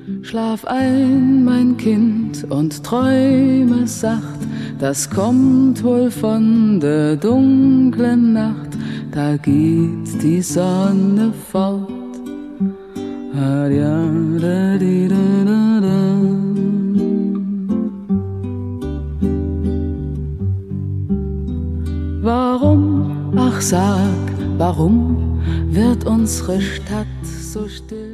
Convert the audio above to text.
Schlaf ein, mein Kind, und träume sacht, das kommt wohl von der dunklen Nacht, da geht die Sonne fort. Warum, ach sag, warum wird unsere Stadt so still?